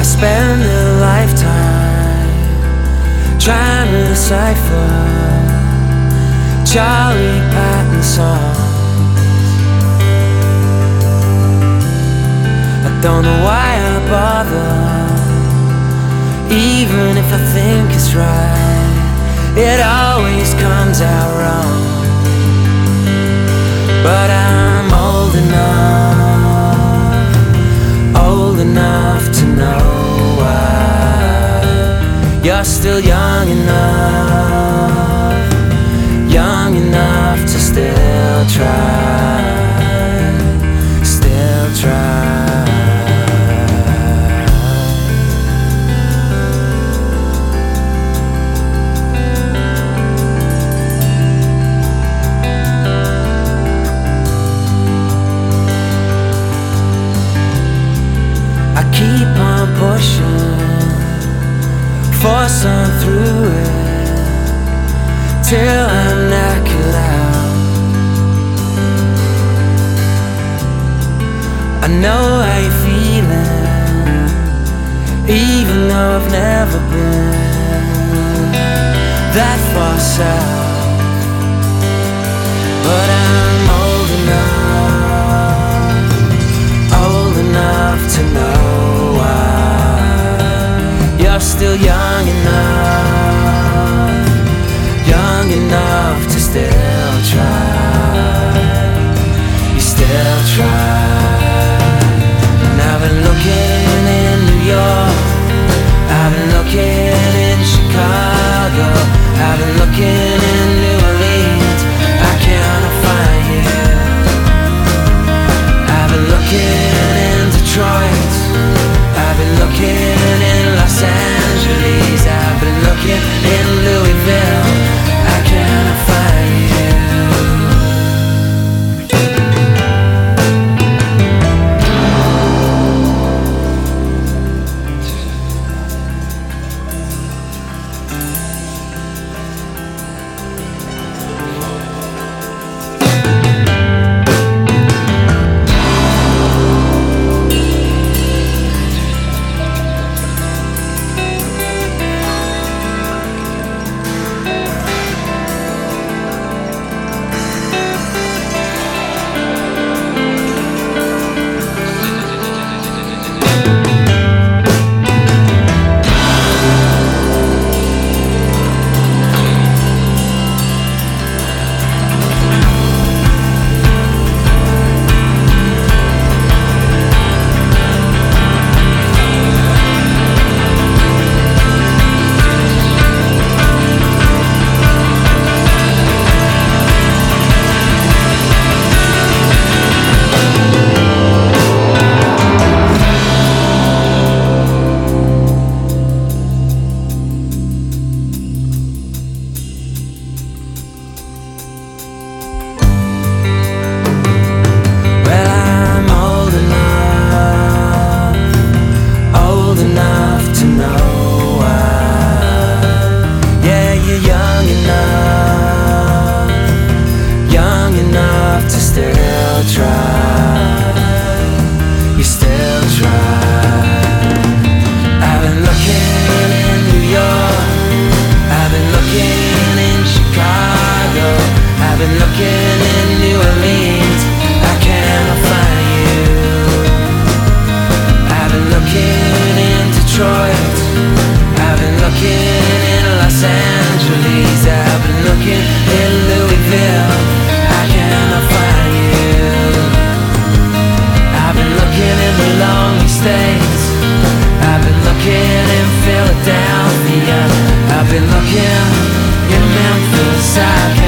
I spend a lifetime trying to decipher Charlie Patton songs. I don't know why I bother, even if I think it's right. It always comes out wrong. But I'm old enough to know why. You're still young enough to still try, still try. Keep on pushing, force on through it till I'm knackered out. I know how you're feeling, even though I've never been that far south. But I'm old enough to know you're still young enough to still try. You still try. And I've been looking in New York, I've been looking in Chicago, I've been looking in New Orleans. I cannot find you. I've been looking in Detroit, I've been looking in Los Angeles, I've been looking in Louisville. I cannot find you. I've been looking in Los Angeles, I've been looking in Louisville. I cannot find you. I've been looking in the lonely states, I've been looking in Philadelphia, I've been looking in Memphis.